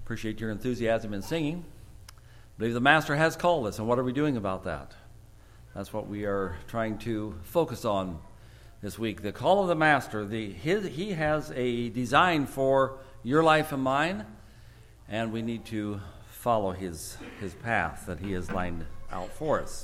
Appreciate your enthusiasm in singing. I believe the Master has called us, and what are we doing about that? That's what we are trying to focus on this week. The call of the Master. He has a design for your life and mine, and we need to follow his path that he has lined out for us.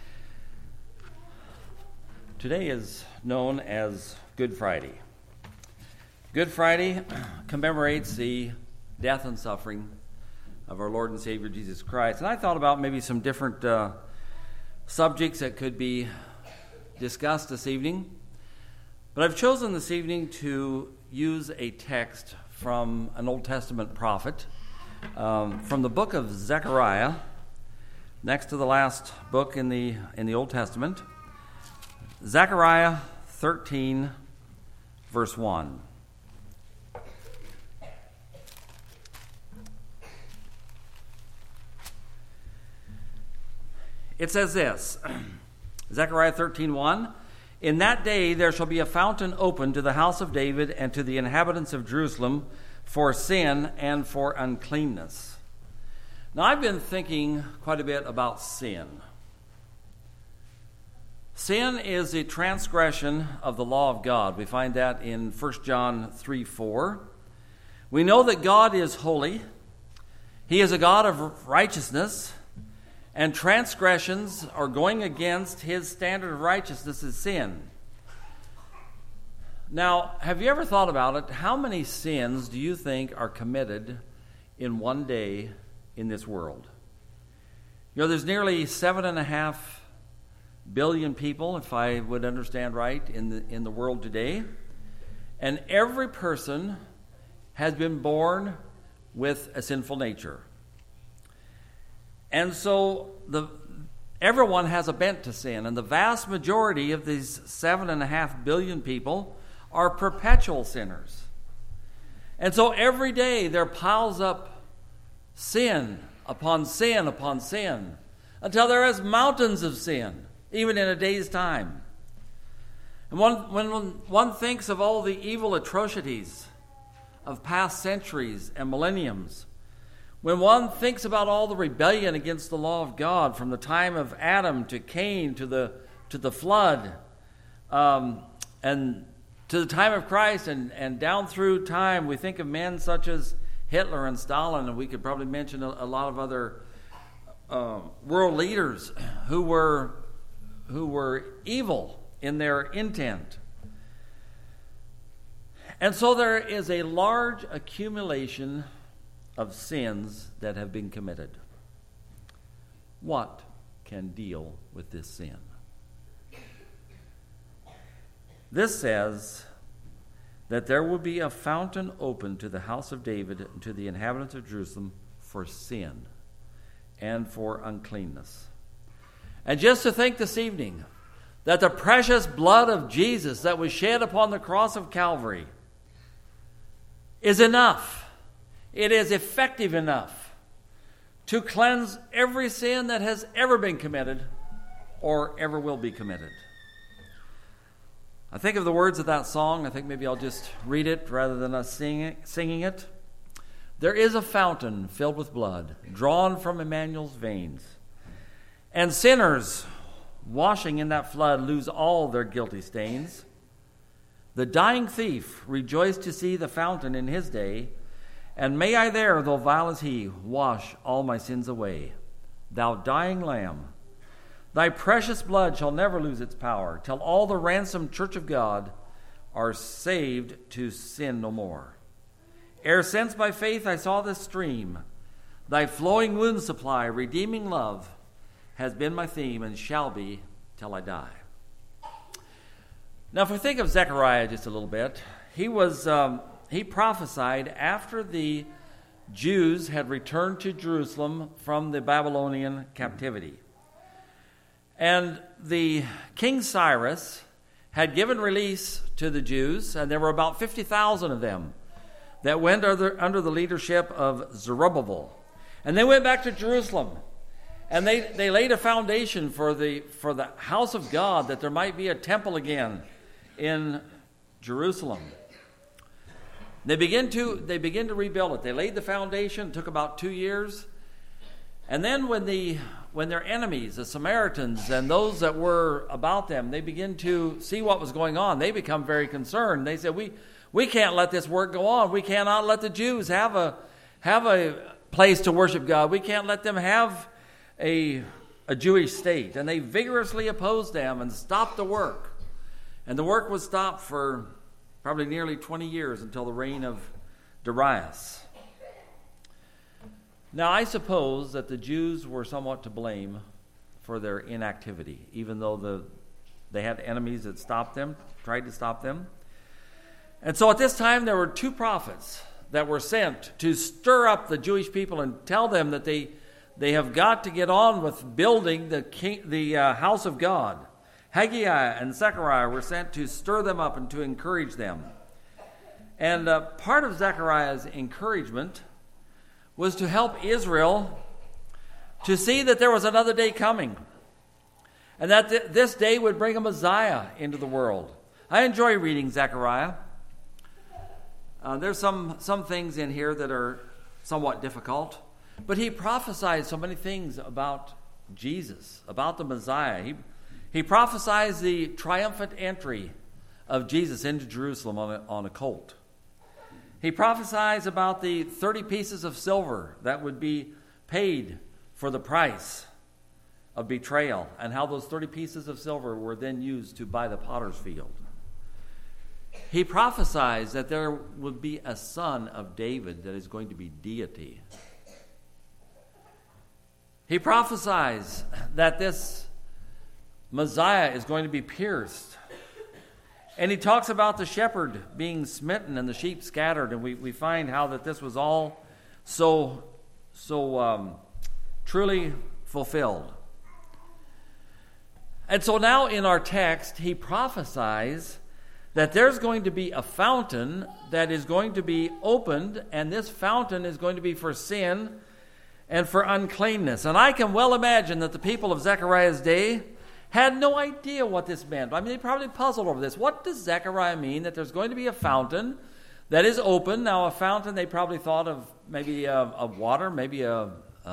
Today is known as Good Friday. Good Friday commemorates the death and suffering of our Lord and Savior Jesus Christ. And I thought about maybe some different subjects that could be discussed this evening. But I've chosen this evening to use a text from an Old Testament prophet from the book of Zechariah, next to the last book in the Old Testament. Zechariah 13, verse 1. It says this, Zechariah 13:1, "In that day there shall be a fountain opened to the house of David and to the inhabitants of Jerusalem for sin and for uncleanness." Now I've been thinking quite a bit about sin. Sin is a transgression of the law of God. We find that in 1 John 3:4. We know that God is holy. He is a God of righteousness. And transgressions or going against his standard of righteousness is sin. Now, have you ever thought about it? How many sins do you think are committed in one day in this world? You know, there's nearly 7.5 billion people, if I would understand right, in the world today. And every person has been born with a sinful nature. And so everyone has a bent to sin, and the vast majority of these 7.5 billion people are perpetual sinners. And so every day there piles up sin upon sin upon sin until there is mountains of sin, even in a day's time. And when one thinks of all the evil atrocities of past centuries and millenniums, when one thinks about all the rebellion against the law of God from the time of Adam to Cain to the flood, and to the time of Christ and down through time, we think of men such as Hitler and Stalin, and we could probably mention a lot of other world leaders who were evil in their intent. And so there is a large accumulation of sins that have been committed. What can deal with this sin? This says that there will be a fountain open to the house of David and to the inhabitants of Jerusalem for sin and for uncleanness. And just to think this evening that the precious blood of Jesus that was shed upon the cross of Calvary is enough. It is effective enough to cleanse every sin that has ever been committed or ever will be committed. I think of the words of that song. I think maybe I'll just read it rather than us singing it. "There is a fountain filled with blood, drawn from Emmanuel's veins. And sinners, washing in that flood, lose all their guilty stains. The dying thief rejoiced to see the fountain in his day. And may I there, though vile as he, wash all my sins away. Thou dying Lamb, thy precious blood shall never lose its power, till all the ransomed church of God are saved to sin no more. Ere since by faith I saw this stream, thy flowing wound supply, redeeming love, has been my theme and shall be till I die." Now, if we think of Zechariah just a little bit, he prophesied after the Jews had returned to Jerusalem from the Babylonian captivity. And the King Cyrus had given release to the Jews, and there were about 50,000 of them that went under the leadership of Zerubbabel. And they went back to Jerusalem, and they laid a foundation for the house of God, that there might be a temple again in Jerusalem. They begin to rebuild it. They laid the foundation. It took about 2 years. And then when their enemies, the Samaritans and those that were about them, they begin to see what was going on, they become very concerned. They said, we can't let this work go on. We cannot let the Jews have a place to worship God. We can't let them have a Jewish state. And they vigorously opposed them and stopped the work. And the work was stopped for probably nearly 20 years until the reign of Darius. Now, I suppose that the Jews were somewhat to blame for their inactivity, even though they had enemies that stopped them, tried to stop them. And so at this time, there were 2 prophets that were sent to stir up the Jewish people and tell them that they have got to get on with building the house of God. Haggai and Zechariah were sent to stir them up and to encourage them. And part of Zechariah's encouragement was to help Israel to see that there was another day coming, and that this day would bring a Messiah into the world. I enjoy reading Zechariah. There's some things in here that are somewhat difficult, but he prophesied so many things about Jesus, about the Messiah. He prophesies the triumphant entry of Jesus into Jerusalem on a colt. He prophesies about the 30 pieces of silver that would be paid for the price of betrayal, and how those 30 pieces of silver were then used to buy the potter's field. He prophesies that there would be a son of David that is going to be deity. He prophesies that this Messiah is going to be pierced. And he talks about the shepherd being smitten and the sheep scattered. And we find how that this was all so truly fulfilled. And so now in our text, he prophesies that there's going to be a fountain that is going to be opened, and this fountain is going to be for sin and for uncleanness. And I can well imagine that the people of Zechariah's day had no idea what this meant. I mean, they probably puzzled over this. What does Zechariah mean that there's going to be a fountain that is open? Now, a fountain, they probably thought of maybe of water, maybe a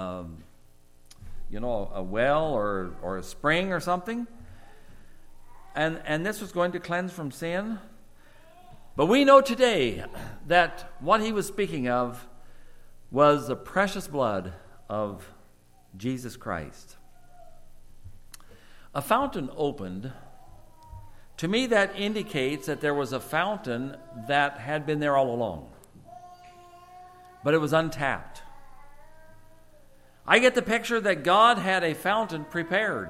well or a spring or something. And this was going to cleanse from sin. But we know today that what he was speaking of was the precious blood of Jesus Christ. A fountain opened. To me, that indicates that there was a fountain that had been there all along, but it was untapped. I get the picture that God had a fountain prepared.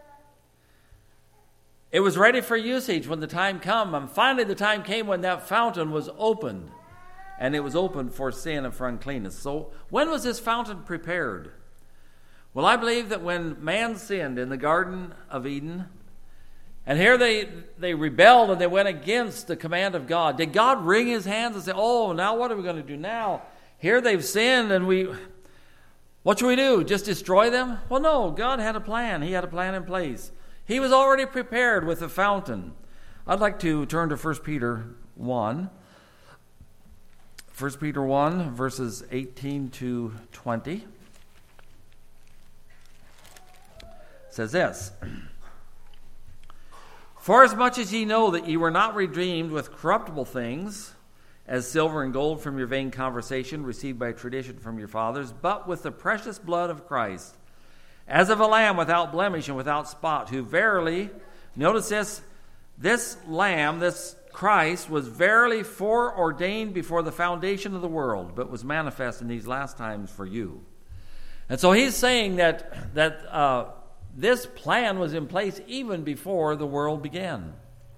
It was ready for usage when the time came, and finally the time came when that fountain was opened, and it was opened for sin and for uncleanness. So when was this fountain prepared? Well, I believe that when man sinned in the Garden of Eden, and here they rebelled and they went against the command of God, did God wring his hands and say, oh, now what are we going to do now? Here they've sinned, and what should we do? Just destroy them? Well, no, God had a plan. He had a plan in place. He was already prepared with a fountain. I'd like to turn to 1 Peter 1. 1 Peter 1, verses 18 to 20. Says this: For as much as ye know that ye were not redeemed with corruptible things, as silver and gold from your vain conversation received by tradition from your fathers, but with the precious blood of Christ, as of a lamb without blemish and without spot, who verily, notice this lamb, this Christ, was verily foreordained before the foundation of the world, but was manifest in these last times for you. And so he's saying that this plan was in place even before the world began.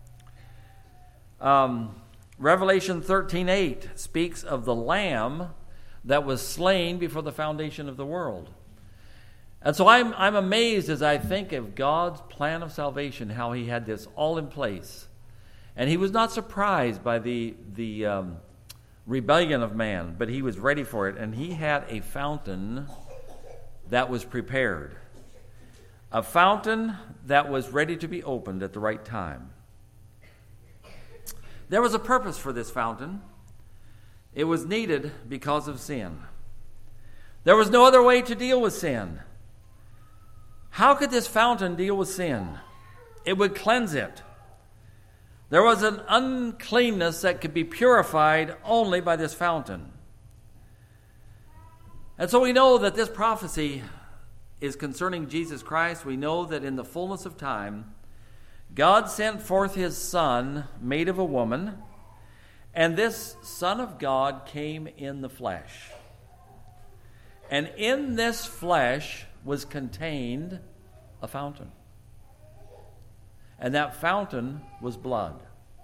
Revelation 13:8 speaks of the Lamb that was slain before the foundation of the world. And so I'm amazed as I think of God's plan of salvation, how he had this all in place. And he was not surprised by the rebellion of man, but he was ready for it. And he had a fountain that was prepared. A fountain that was ready to be opened at the right time. There was a purpose for this fountain. It was needed because of sin. There was no other way to deal with sin. How could this fountain deal with sin? It would cleanse it. There was an uncleanness that could be purified only by this fountain. And so we know that this prophecy is concerning Jesus Christ. We know that in the fullness of time, God sent forth his Son, made of a woman, and this Son of God came in the flesh. And in this flesh was contained a fountain. And that fountain was blood.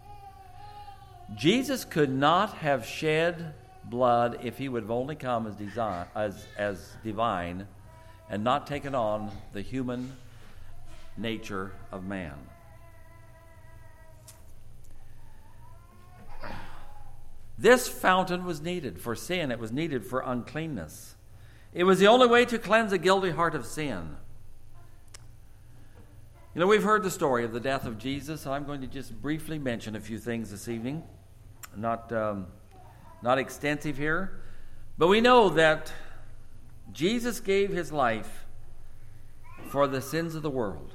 Jesus could not have shed blood if he would have only come as divine and not taken on the human nature of man. This fountain was needed for sin. It was needed for uncleanness. It was the only way to cleanse a guilty heart of sin. You know, we've heard the story of the death of Jesus, and I'm going to just briefly mention a few things this evening. Not extensive here, but we know that Jesus gave his life for the sins of the world.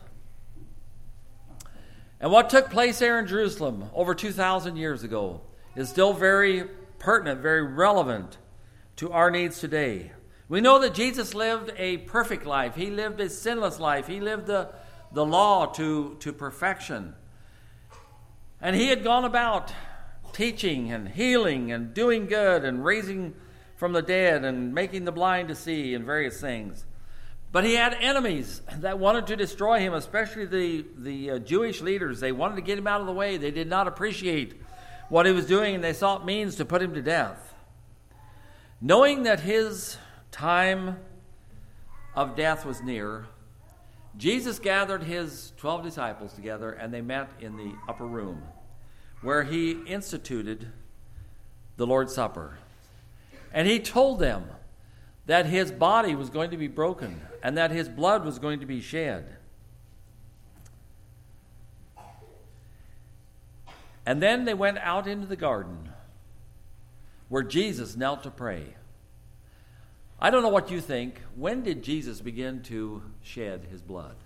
And what took place there in Jerusalem over 2,000 years ago is still very pertinent, very relevant to our needs today. We know that Jesus lived a perfect life. He lived a sinless life. He lived the law to perfection. And he had gone about teaching and healing and doing good and raising from the dead and making the blind to see and various things. But he had enemies that wanted to destroy him, especially the Jewish leaders. They wanted to get him out of the way. They did not appreciate what he was doing, and they sought means to put him to death. Knowing that his time of death was near, Jesus gathered his 12 disciples together, and they met in the upper room where he instituted the Lord's Supper. And he told them that his body was going to be broken and that his blood was going to be shed. And then they went out into the garden where Jesus knelt to pray. I don't know what you think. When did Jesus begin to shed his blood?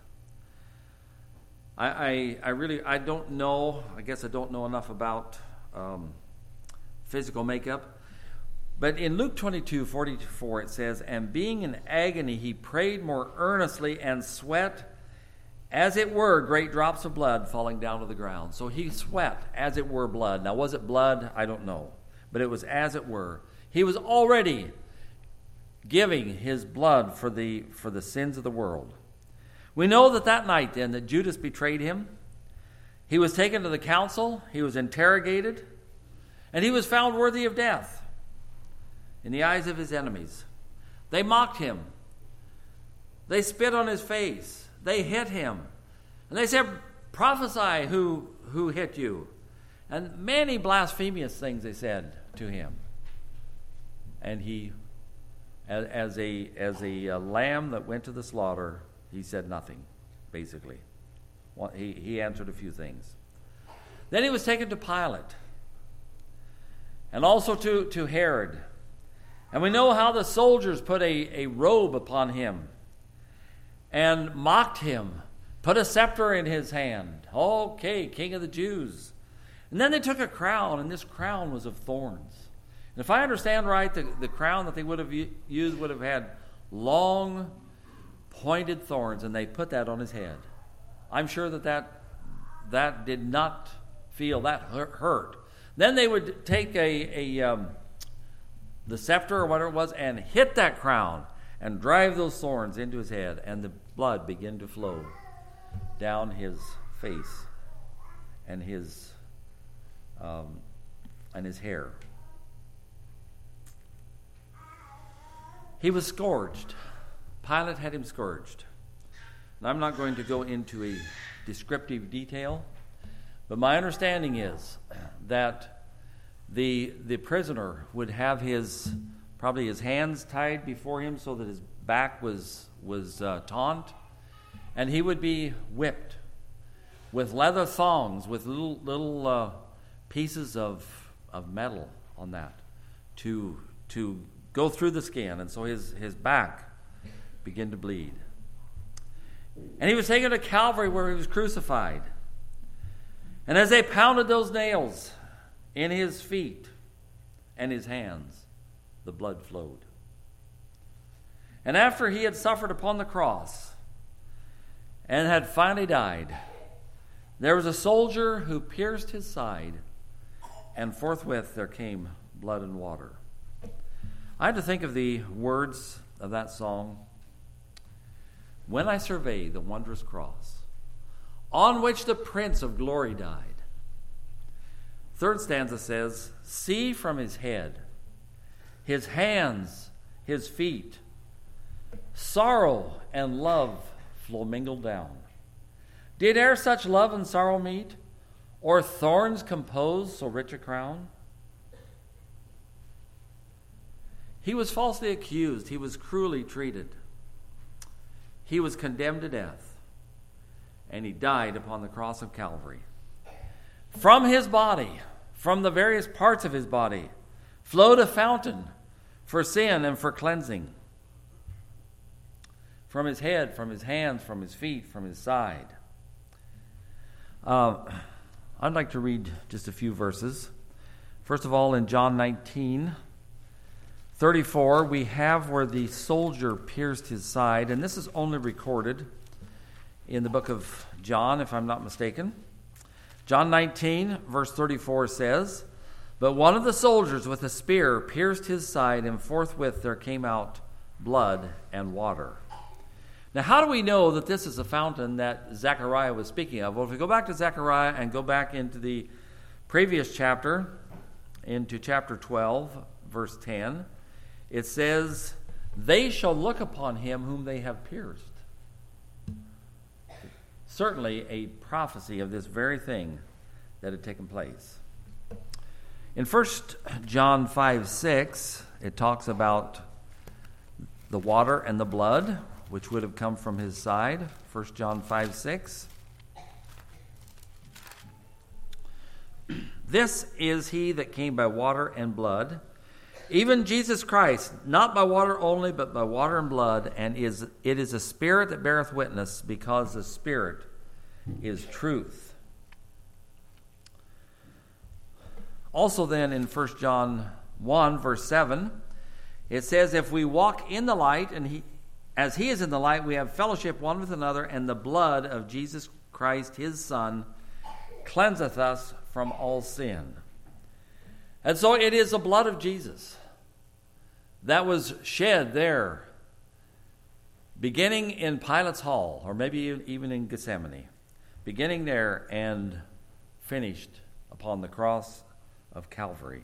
I don't know. I guess I don't know enough about physical makeup. But in Luke 22:44 it says, "And being in agony he prayed more earnestly and sweat, as it were, great drops of blood falling down to the ground." So he sweat as it were blood. Now was it blood? I don't know. But it was as it were. He was already giving his blood for the sins of the world. We know that night then that Judas betrayed him. He was taken to the council. He was interrogated. And he was found worthy of death in the eyes of his enemies. They mocked him. They spit on his face. They hit him. And they said, "Prophesy who hit you." And many blasphemous things they said to him. And he, as a lamb that went to the slaughter, he said nothing, basically. He answered a few things. Then he was taken to Pilate and also to Herod. And we know how the soldiers put a robe upon him and mocked him, put a scepter in his hand. Okay, King of the Jews. And then they took a crown, and this crown was of thorns. And if I understand right, the crown that they would have used would have had long, pointed thorns, and they put that on his head. I'm sure that did not feel that hurt. Then they would take the scepter or whatever it was and hit that crown and drive those thorns into his head, and the blood began to flow down his face and his hair. He was scourged. Pilate had him scourged. And I'm not going to go into a descriptive detail, but my understanding is that the prisoner would have probably his hands tied before him so that his back was taut, and he would be whipped with leather thongs with little pieces of metal on that to go through the skin, and so his back began to bleed. And he was taken to Calvary where he was crucified. And as they pounded those nails in his feet and his hands, the blood flowed. And after he had suffered upon the cross and had finally died, there was a soldier who pierced his side, and forthwith there came blood and water. I had to think of the words of that song. When I survey the wondrous cross, on which the Prince of Glory died. Third stanza says, see from his head, his hands, his feet, sorrow and love flow mingled down. Did e'er such love and sorrow meet, or thorns compose so rich a crown? He was falsely accused. He was cruelly treated. He was condemned to death, and he died upon the cross of Calvary. From his body, from the various parts of his body, flowed a fountain for sin and for cleansing. From his head, from his hands, from his feet, from his side. I'd like to read just a few verses. First of all, in John 19:34, we have where the soldier pierced his side, and this is only recorded in the book of John, if I'm not mistaken. John 19, verse 34 says, but one of the soldiers with a spear pierced his side, and forthwith there came out blood and water. Now, how do we know that this is a fountain that Zechariah was speaking of? Well, if we go back to Zechariah and go back into the previous chapter, into chapter 12, verse 10, it says, they shall look upon him whom they have pierced. Certainly a prophecy of this very thing that had taken place. In 1 John 5:6, it talks about the water and the blood, which would have come from his side. 1 John 5:6. This is he that came by water and blood, even Jesus Christ, not by water only, but by water and blood, and it is a spirit that beareth witness, because the Spirit is truth. Also then in 1 John 1, verse 7, it says, if we walk in the light, and as he is in the light, we have fellowship one with another, and the blood of Jesus Christ, his Son, cleanseth us from all sin. And so it is the blood of Jesus that was shed there, beginning in Pilate's hall, or maybe even in Gethsemane, beginning there and finished upon the cross of Calvary.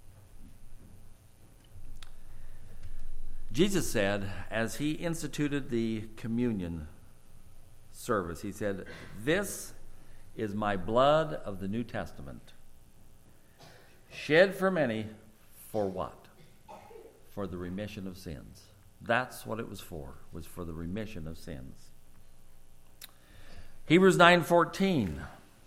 Jesus said, as he instituted the communion service, he said, this is my blood of the New Testament, shed for many, for what? For the remission of sins. That's what it was for the remission of sins. Hebrews 9:14.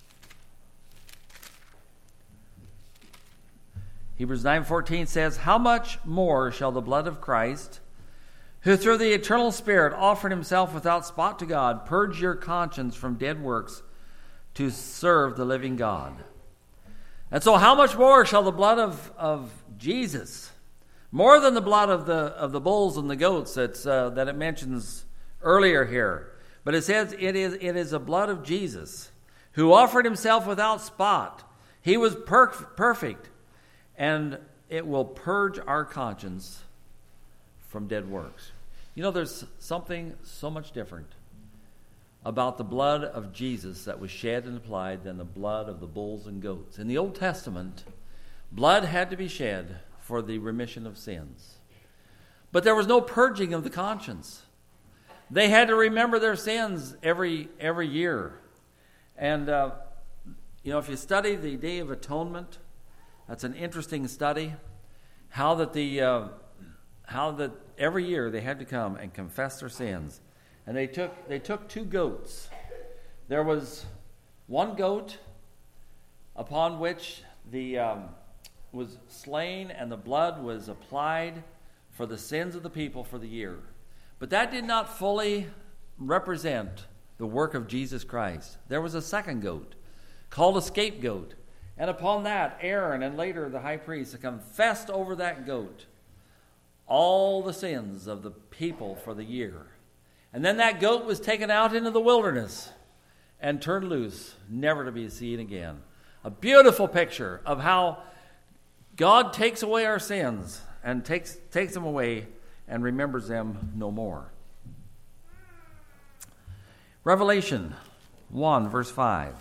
Hebrews 9:14 says, how much more shall the blood of Christ, who through the eternal Spirit offered himself without spot to God, purge your conscience from dead works to serve the living God. And so how much more shall the blood of Jesus, more than the blood of the bulls and the goats that it mentions earlier here, but it says it is the blood of Jesus, who offered himself without spot. He was perfect, and it will purge our conscience from dead works. You know, there's something so much different about the blood of Jesus that was shed and applied than the blood of the bulls and goats. In the Old Testament, blood had to be shed for the remission of sins. But there was no purging of the conscience. They had to remember their sins every year. And, if you study the Day of Atonement, that's an interesting study, how that every year they had to come and confess their sins. And they took two goats. There was one goat upon which the was slain and the blood was applied for the sins of the people for the year. But that did not fully represent the work of Jesus Christ. There was a second goat called a scapegoat. And upon that, Aaron and later the high priest confessed over that goat all the sins of the people for the year. And then that goat was taken out into the wilderness and turned loose, never to be seen again. A beautiful picture of how God takes away our sins and takes them away and remembers them no more. Revelation 1, verse 5.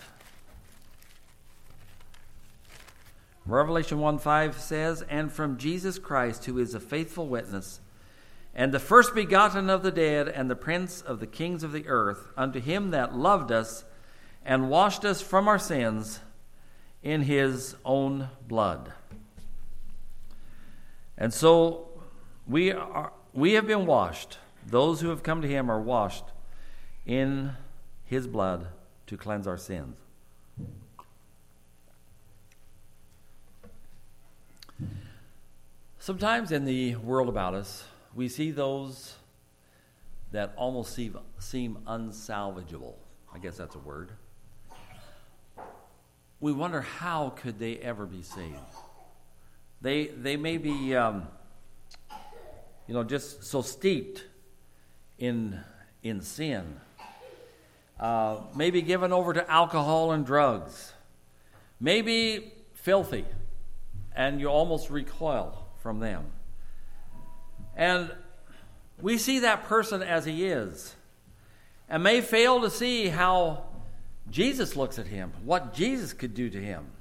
Revelation 1:5 says, "And from Jesus Christ, who is a faithful witness, and the first begotten of the dead, and the prince of the kings of the earth, unto him that loved us and washed us from our sins in his own blood." And so we have been washed. Those who have come to him are washed in his blood to cleanse our sins. Sometimes in the world about us, we see those that almost seem unsalvageable. I guess that's a word. We wonder, how could they ever be saved? They may be, just so steeped in sin. Maybe given over to alcohol and drugs. Maybe filthy, and you almost recoil from them. And we see that person as he is, and may fail to see how Jesus looks at him, what Jesus could do to him.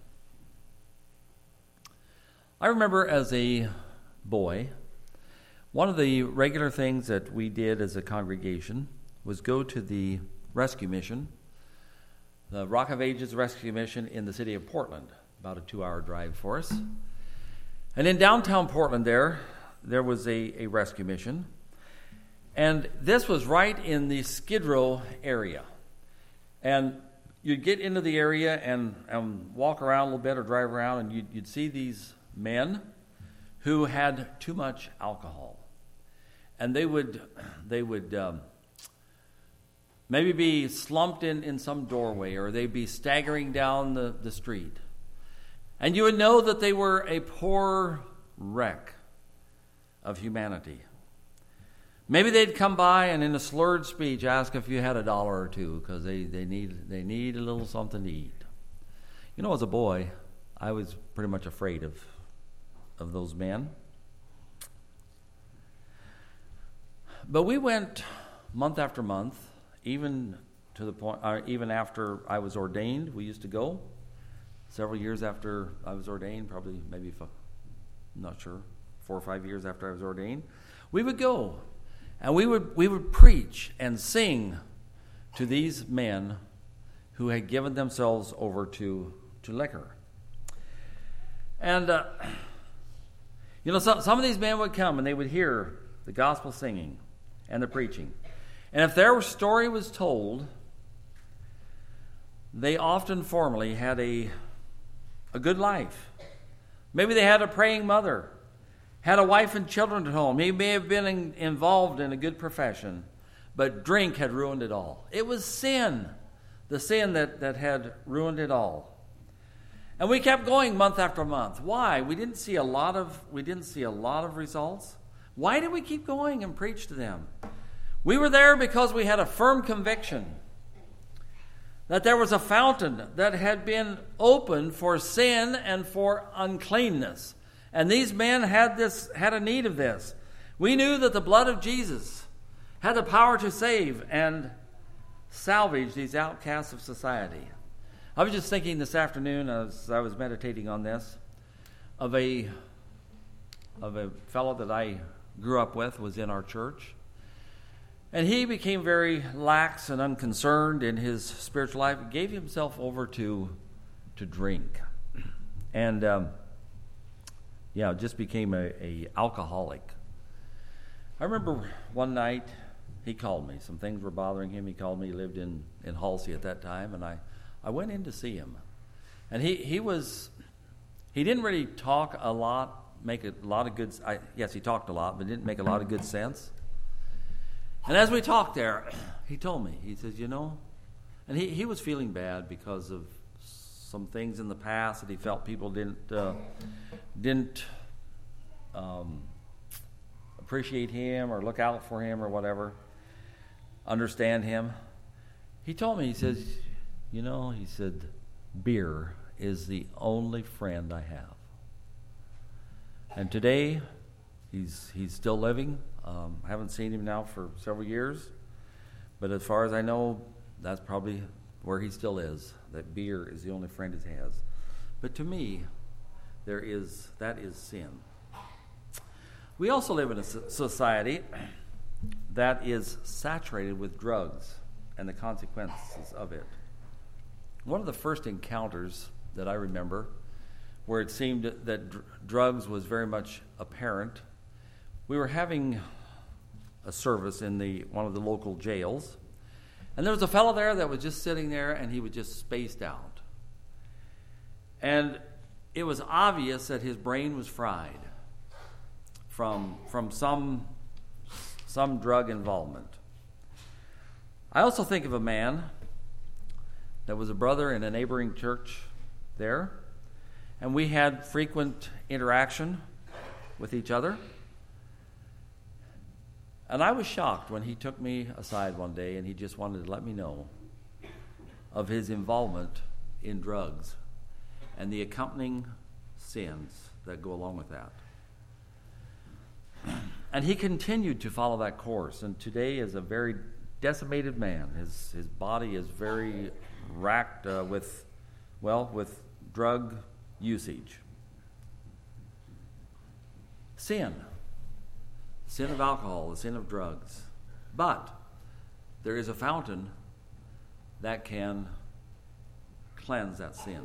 I remember as a boy, one of the regular things that we did as a congregation was go to the rescue mission, the Rock of Ages Rescue Mission in the city of Portland, about a 2-hour drive for us. And in downtown Portland there was a rescue mission. And this was right in the Skid Row area. And you'd get into the area and walk around a little bit or drive around, and you'd see these men who had too much alcohol. And they would maybe be slumped in some doorway, or they'd be staggering down the street. And you would know that they were a poor wreck of humanity. Maybe they'd come by and in a slurred speech ask if you had $1 or $2 because they need a little something to eat. As a boy, I was pretty much afraid of those men. But we went month after month, even to the point, even after I was ordained. We used to go. Several years after I was ordained, probably maybe, I'm not sure, 4 or 5 years after I was ordained, we would go and we would preach and sing to these men who had given themselves over to liquor. And some of these men would come and they would hear the gospel singing and the preaching, and if their story was told, they often formerly had a good life. Maybe they had a praying mother, had a wife and children at home. He may have been involved in a good profession, but drink had ruined it all. It was sin, the sin that had ruined it all. And we kept going month after month. Why? We didn't see a lot of results. Why did we keep going and preach to them? We were there because we had a firm conviction that there was a fountain that had been opened for sin and for uncleanness. And these men had a need of this. We knew that the blood of Jesus had the power to save and salvage these outcasts of society. I was just thinking this afternoon as I was meditating on this of a fellow that I grew up with, was in our church. And he became very lax and unconcerned in his spiritual life. He gave himself over to drink. And, just became a alcoholic. I remember one night he called me. Some things were bothering him. He called me. He lived in Halsey at that time. And I went in to see him. And he was He didn't really talk a lot, make a lot of good... yes, he talked a lot, but didn't make a lot of good sense. And as we talked there, he told me, he says, and he was feeling bad because of some things in the past that he felt people didn't appreciate him or look out for him or whatever, understand him. He told me, he says, he said, beer is the only friend I have. And today, he's still living. I haven't seen him now for several years, but as far as I know, that's probably where he still is. That beer is the only friend he has. But to me, that is sin. We also live in a society that is saturated with drugs and the consequences of it. One of the first encounters that I remember where it seemed that drugs was very much apparent, we were having a service in one of the local jails, and there was a fellow there that was just sitting there, and he was just spaced out. And it was obvious that his brain was fried from some drug involvement. I also think of a man that was a brother in a neighboring church there, and we had frequent interaction with each other. And I was shocked when he took me aside one day and he just wanted to let me know of his involvement in drugs and the accompanying sins that go along with that. And he continued to follow that course, and today is a very decimated man. His body is very racked with drug usage. Sin of alcohol, the sin of drugs. But there is a fountain that can cleanse that sin.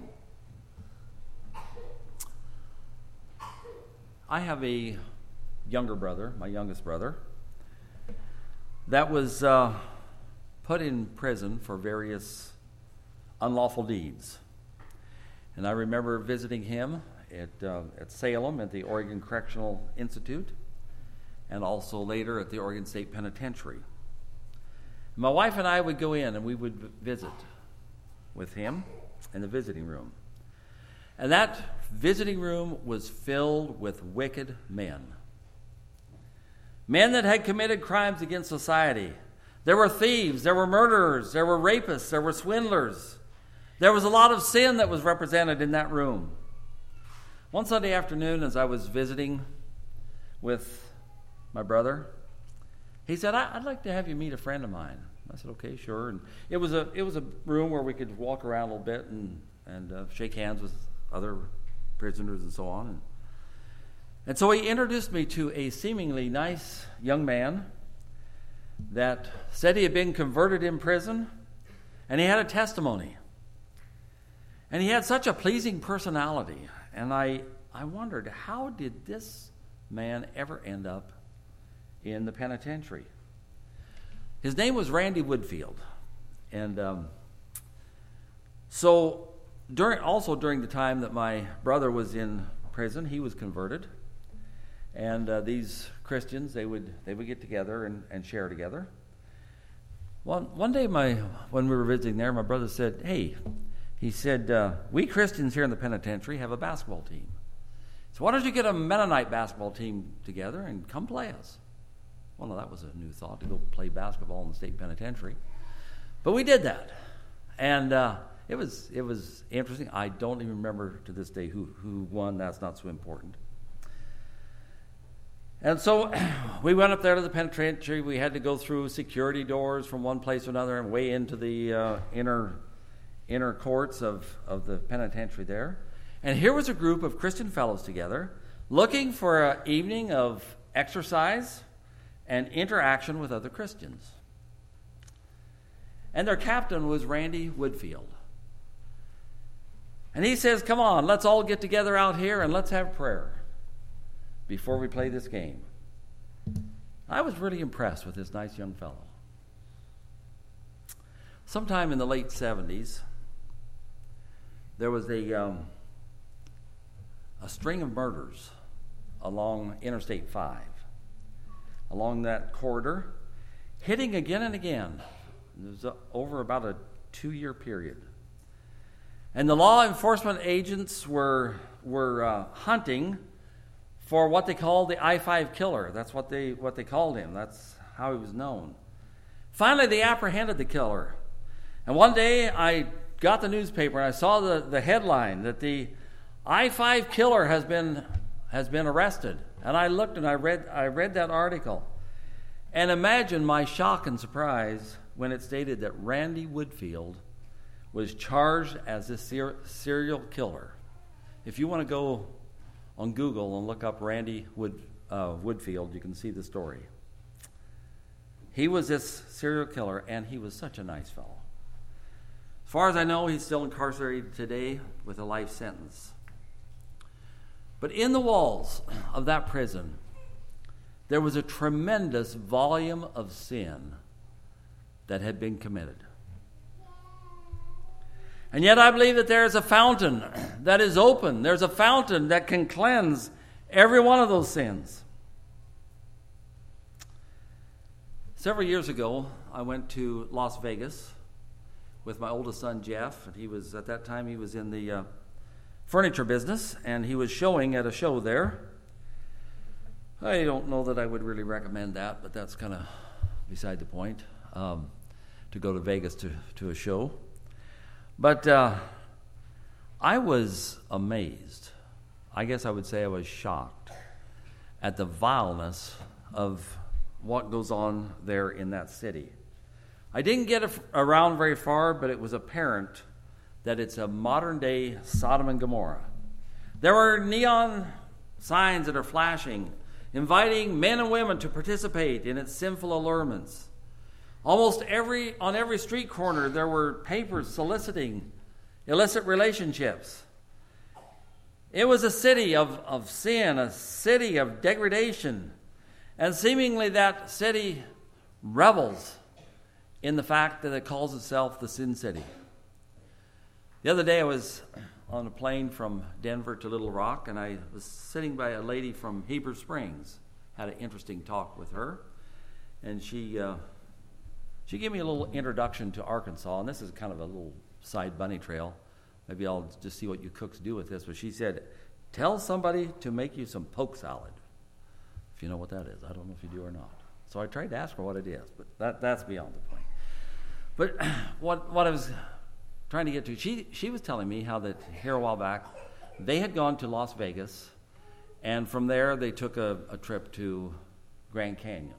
I have a younger brother, my youngest brother, that was put in prison for various unlawful deeds. And I remember visiting him at Salem at the Oregon Correctional Institute, and also later at the Oregon State Penitentiary. My wife and I would go in and we would visit with him in the visiting room. And that visiting room was filled with wicked men. Men that had committed crimes against society. There were thieves, there were murderers, there were rapists, there were swindlers. There was a lot of sin that was represented in that room. One Sunday afternoon, as I was visiting with my brother, he said, I'd like to have you meet a friend of mine. I said, okay, sure. And it was a room where we could walk around a little bit and shake hands with other prisoners and so on. And so he introduced me to a seemingly nice young man that said he had been converted in prison, and he had a testimony. And he had such a pleasing personality. And I wondered, how did this man ever end up in the penitentiary? His name was Randy Woodfield. And so during the time that my brother was in prison, he was converted. And these Christians, they would get together and share together. One day when we were visiting there, my brother said, hey, he said, we Christians here in the penitentiary have a basketball team. So why don't you get a Mennonite basketball team together and come play us? Well, no, that was a new thought, to go play basketball in the state penitentiary. But we did that. And it was interesting. I don't even remember to this day who won. That's not so important. And so we went up there to the penitentiary. We had to go through security doors from one place to another and way into the inner courts of the penitentiary there. And here was a group of Christian fellows together looking for an evening of exercise and interaction with other Christians. And their captain was Randy Woodfield. And he says, come on, let's all get together out here and let's have prayer before we play this game. I was really impressed with this nice young fellow. Sometime in the late 70s, there was a a string of murders along Interstate 5, along that corridor, hitting again and again. It was over about a 2-year period. And the law enforcement agents were hunting for what they called the I-5 killer. That's what they called him. That's how he was known. Finally, they apprehended the killer. And one day, I got the newspaper and I saw the headline that the I-5 killer has been arrested. And I looked and I read that article. And imagine my shock and surprise when it stated that Randy Woodfield was charged as a serial killer. If you want to go on Google and look up Randy Woodfield, you can see the story. He was this serial killer, and he was such a nice fellow. As far as I know, he's still incarcerated today with a life sentence. But in the walls of that prison, there was a tremendous volume of sin that had been committed. And yet I believe that there is a fountain that is open. There's a fountain that can cleanse every one of those sins. Several years ago, I went to Las Vegas with my oldest son, Jeff. And at that time, he was in the furniture business, and he was showing at a show there. I don't know that I would really recommend that, but that's kind of beside the point, to go to Vegas to a show. But I was amazed. I guess I would say I was shocked at the vileness of what goes on there in that city. I didn't get around very far, but it was apparent that it's a modern-day Sodom and Gomorrah. There were neon signs that are flashing, inviting men and women to participate in its sinful allurements. On every street corner, there were papers soliciting illicit relationships. It was a city of sin, a city of degradation, and seemingly that city revels in the fact that it calls itself the Sin City. The other day I was on a plane from Denver to Little Rock, and I was sitting by a lady from Heber Springs. Had an interesting talk with her, and she gave me a little introduction to Arkansas, and this is kind of a little side bunny trail. Maybe I'll just see what you cooks do with this. But she said, tell somebody to make you some poke salad. If you know what that is. I don't know if you do or not. So I tried to ask her what it is, but that's beyond the point. But what I was trying to get to, she was telling me how that here a while back, they had gone to Las Vegas, and from there they took a trip to Grand Canyon.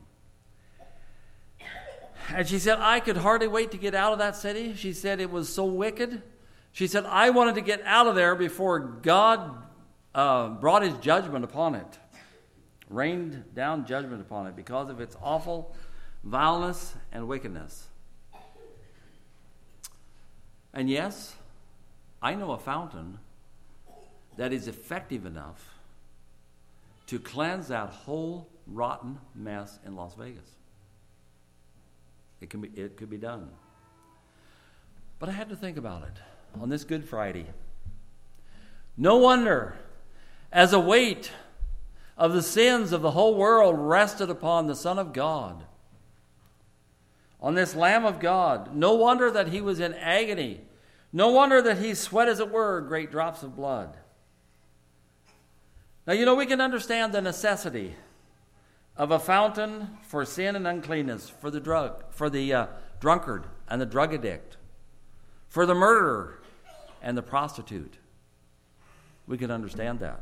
And she said, I could hardly wait to get out of that city. She said it was so wicked. She said, I wanted to get out of there before God brought his judgment upon it, rained down judgment upon it because of its awful vileness and wickedness. And yes, I know a fountain that is effective enough to cleanse that whole rotten mess in Las Vegas. It could be done. But I had to think about it on this Good Friday. No wonder, as a weight of the sins of the whole world rested upon the Son of God, on this Lamb of God, no wonder that he was in agony. No wonder that he sweat, as it were, great drops of blood. Now, we can understand the necessity of a fountain for sin and uncleanness, for the drunkard and the drug addict, for the murderer and the prostitute. We can understand that.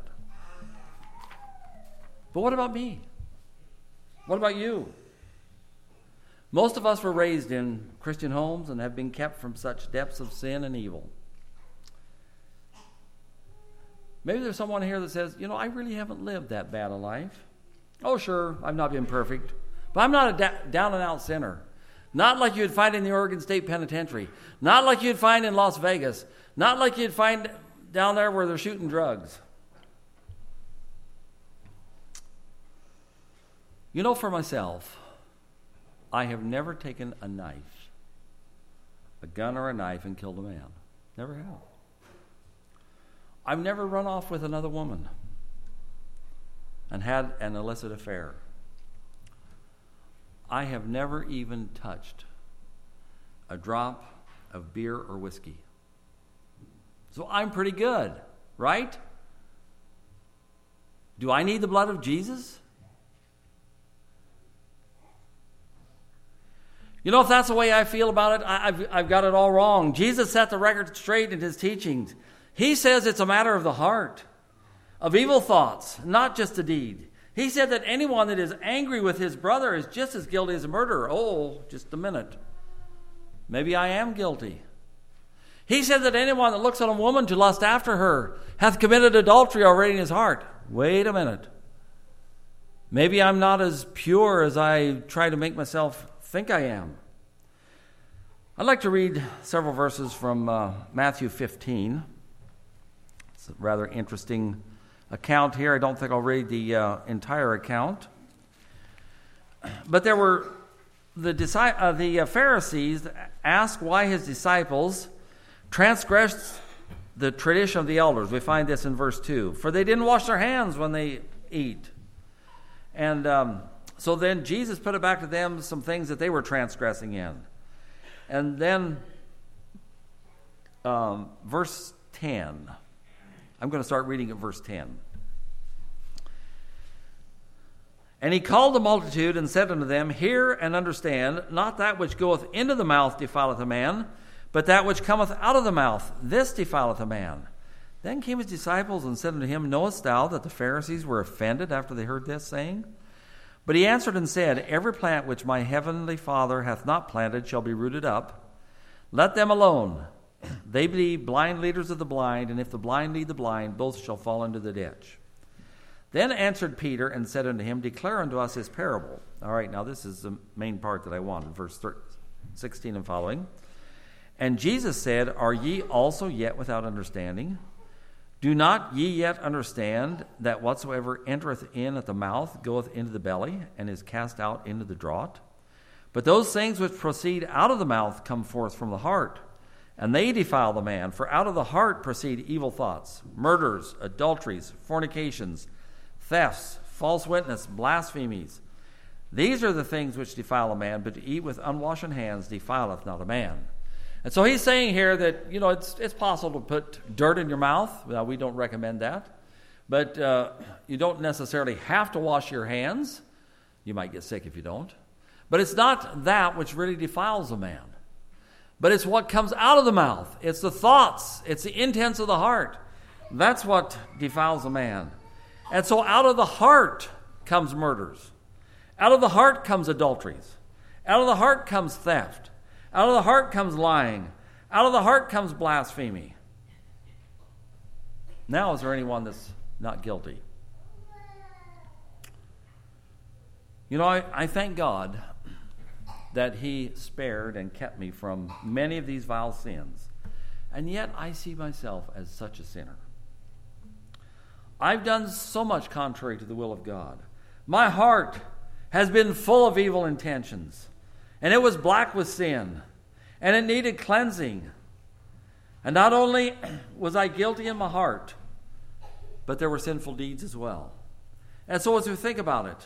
But what about me? What about you? Most of us were raised in Christian homes and have been kept from such depths of sin and evil. Maybe there's someone here that says, I really haven't lived that bad a life. Oh, sure, I've not been perfect, but I'm not a down-and-out sinner. Not like you'd find in the Oregon State Penitentiary. Not like you'd find in Las Vegas. Not like you'd find down there where they're shooting drugs. For myself, I have never taken a knife, a gun or a knife, and killed a man. Never have. I've never run off with another woman and had an illicit affair. I have never even touched a drop of beer or whiskey. So I'm pretty good, right? Do I need the blood of Jesus? You know, if that's the way I feel about it, I've got it all wrong. Jesus set the record straight in his teachings. He says it's a matter of the heart, of evil thoughts, not just a deed. He said that anyone that is angry with his brother is just as guilty as a murderer. Oh, just a minute. Maybe I am guilty. He said that anyone that looks on a woman to lust after her hath committed adultery already in his heart. Wait a minute. Maybe I'm not as pure as I try to make myself think I am. I'd like to read several verses from Matthew 15. It's a rather interesting account here. I don't think I'll read the entire account. But there were the Pharisees asked why his disciples transgressed the tradition of the elders. We find this in verse 2. For they didn't wash their hands when they eat. And so then Jesus put it back to them, some things that they were transgressing in. And then verse 10. I'm going to start reading at verse 10. And he called the multitude and said unto them, Hear and understand, not that which goeth into the mouth defileth a man, but that which cometh out of the mouth, this defileth a man. Then came his disciples and said unto him, Knowest thou that the Pharisees were offended after they heard this saying? But he answered and said, Every plant which my heavenly Father hath not planted shall be rooted up. Let them alone. They be blind leaders of the blind, and if the blind lead the blind, both shall fall into the ditch. Then answered Peter and said unto him, Declare unto us his parable. All right, now this is the main part that I wanted, verse 16 and following. And Jesus said, Are ye also yet without understanding? Do not ye yet understand that whatsoever entereth in at the mouth goeth into the belly, and is cast out into the draught? But those things which proceed out of the mouth come forth from the heart, and they defile the man. For out of the heart proceed evil thoughts, murders, adulteries, fornications, thefts, false witness, blasphemies. These are the things which defile a man, but to eat with unwashen hands defileth not a man. And so he's saying here that, you know, it's possible to put dirt in your mouth. Now, we don't recommend that. But you don't necessarily have to wash your hands. You might get sick if you don't. But it's not that which really defiles a man. But it's what comes out of the mouth. It's the thoughts. It's the intents of the heart. That's what defiles a man. And so out of the heart comes murders. Out of the heart comes adulteries. Out of the heart comes theft. Out of the heart comes lying. Out of the heart comes blasphemy. Now, is there anyone that's not guilty? You know, I thank God that he spared and kept me from many of these vile sins. And yet I see myself as such a sinner. I've done so much contrary to the will of God. My heart has been full of evil intentions. And it was black with sin. And it needed cleansing. And not only was I guilty in my heart, but there were sinful deeds as well. And so as we think about it,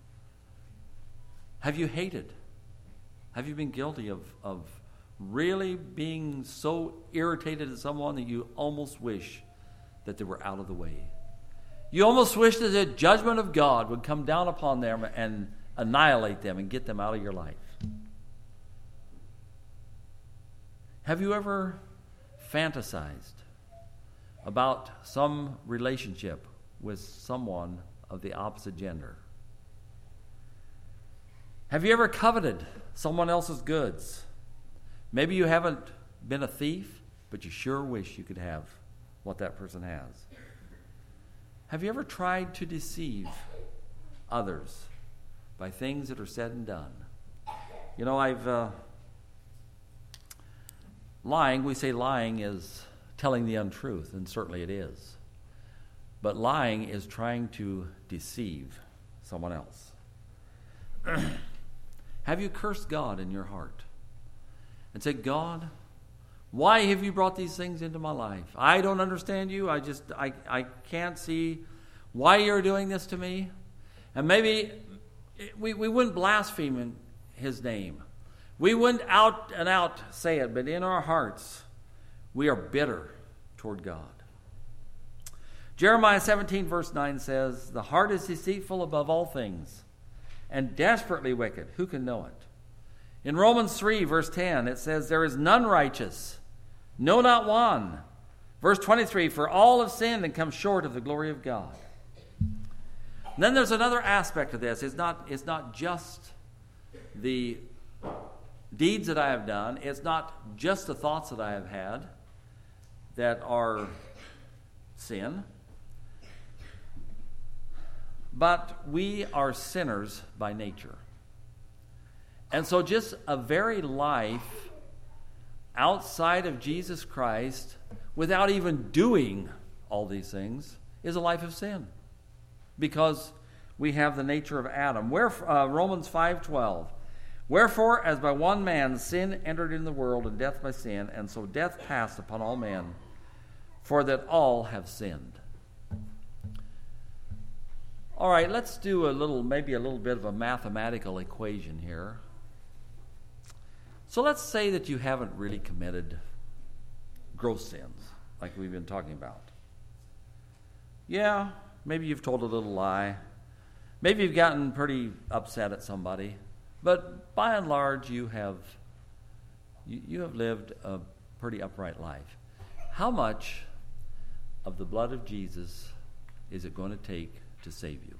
have you hated? Have you been guilty of really being so irritated at someone that you almost wish that they were out of the way? You almost wish that the judgment of God would come down upon them and annihilate them and get them out of your life. Have you ever fantasized about some relationship with someone of the opposite gender? Have you ever coveted someone else's goods? Maybe you haven't been a thief, but you sure wish you could have what that person has. Have you ever tried to deceive others by things that are said and done? You know, lying, we say lying is telling the untruth, and certainly it is. But lying is trying to deceive someone else. Have you cursed God in your heart and said, God, Why have you brought these things into my life? I don't understand you. I can't see why you're doing this to me. And maybe we wouldn't blaspheme in his name. We wouldn't out and out say it, but in our hearts, we are bitter toward God. Jeremiah 17 verse 9 says, the heart is deceitful above all things and desperately wicked. Who can know it? In Romans 3 verse 10, it says, there is none righteous, no, not one. Verse 23, for all have sinned and come short of the glory of God. And then there's another aspect of this. It's not just the deeds that I have done. It's not just the thoughts that I have had that are sin. But we are sinners by nature. And so just a very life outside of Jesus Christ, without even doing all these things, is a life of sin. Because we have the nature of Adam. Romans 5:12. Wherefore, as by one man sin entered in the world, and death by sin, and so death passed upon all men, for that all have sinned. All right, let's do maybe a little bit of a mathematical equation here. So let's say that you haven't really committed gross sins, like we've been talking about. Yeah, maybe you've told a little lie. Maybe you've gotten pretty upset at somebody. But by and large, you have lived a pretty upright life. How much of the blood of Jesus is it going to take to save you?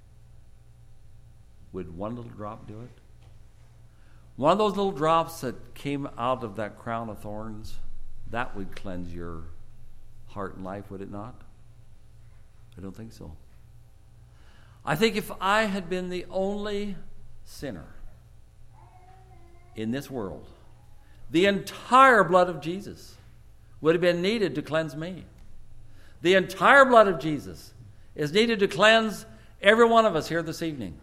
Would one little drop do it? One of those little drops that came out of that crown of thorns, that would cleanse your heart and life, would it not? I don't think so. I think if I had been the only sinner in this world, the entire blood of Jesus would have been needed to cleanse me. The entire blood of Jesus is needed to cleanse every one of us here this evening.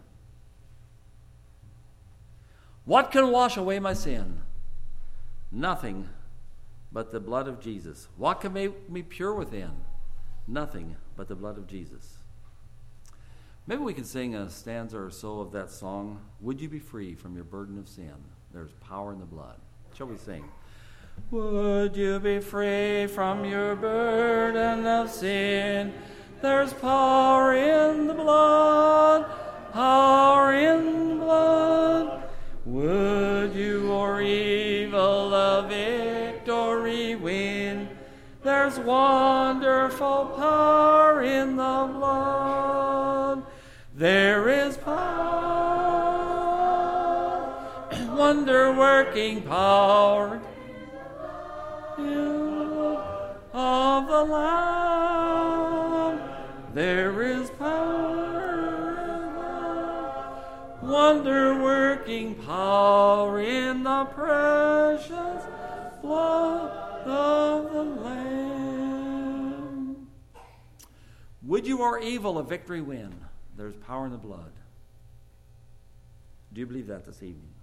What can wash away my sin? Nothing but the blood of Jesus. What can make me pure within? Nothing but the blood of Jesus. Maybe we can sing a stanza or so of that song, Would You Be Free from Your Burden of Sin? There's power in the blood. Shall we sing? Would you be free from your burden of sin? There's power in the blood, power in the blood. Would you o'er evil a victory win? There's wonderful power in the blood. There is power, wonder-working power of the Lamb. There is power, wonder-working power in the precious blood of the Lamb. Would you or evil a victory win? There's power in the blood. Do you believe that this evening?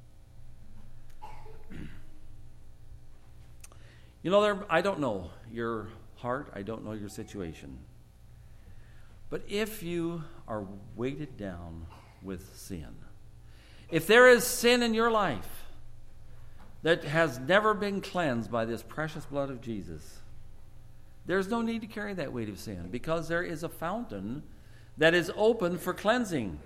You know, I don't know your heart. I don't know your situation. But if you are weighted down with sin, if there is sin in your life that has never been cleansed by this precious blood of Jesus, there's no need to carry that weight of sin, because there is a fountain that is open for cleansing.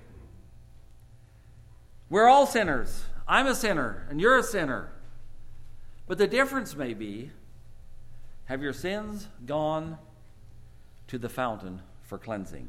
We're all sinners. I'm a sinner, and you're a sinner. But the difference may be, have your sins gone to the fountain for cleansing?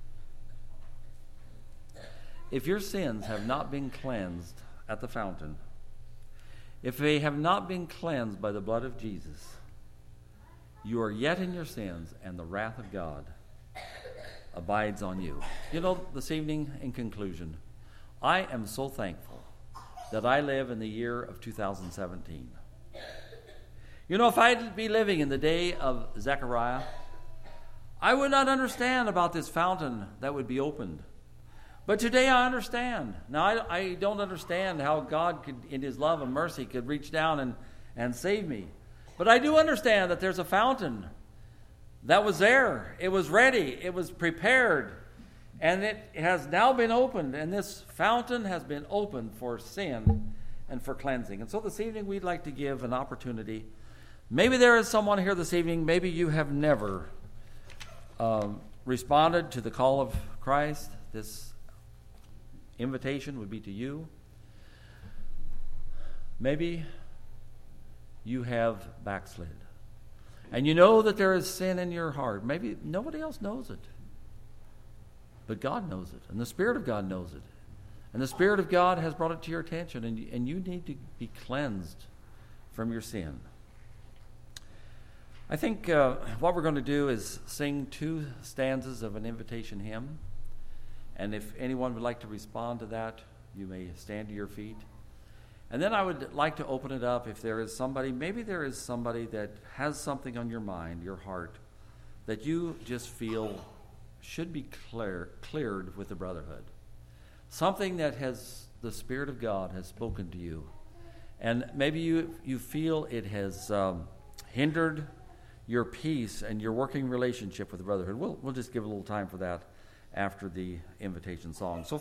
If your sins have not been cleansed at the fountain, if they have not been cleansed by the blood of Jesus, you are yet in your sins, and the wrath of God abides on you. You know, this evening, in conclusion, I am so thankful that I live in the year of 2017. You know, if I'd be living in the day of Zechariah, I would not understand about this fountain that would be opened. But today I understand. Now, I don't understand how God could, in his love and mercy, could reach down and save me. But I do understand that there's a fountain that was there. It was ready. It was prepared. And it has now been opened. And this fountain has been opened for sin and for cleansing. And so this evening we'd like to give an opportunity. Maybe there is someone here this evening. Maybe you have never responded to the call of Christ. This invitation would be to you. Maybe you have backslid. And you know that there is sin in your heart. Maybe nobody else knows it. But God knows it. And the Spirit of God knows it. And the Spirit of God has brought it to your attention. And you need to be cleansed from your sin. I think what we're going to do is sing 2 stanzas of an invitation hymn. And if anyone would like to respond to that, you may stand to your feet. And then I would like to open it up if there is somebody, maybe there is somebody that has something on your mind, your heart, that you just feel should be cleared with the brotherhood. Something that has the Spirit of God has spoken to you. And maybe you feel it has hindered your peace and your working relationship with the brotherhood. We'll just give a little time for that after the invitation song. So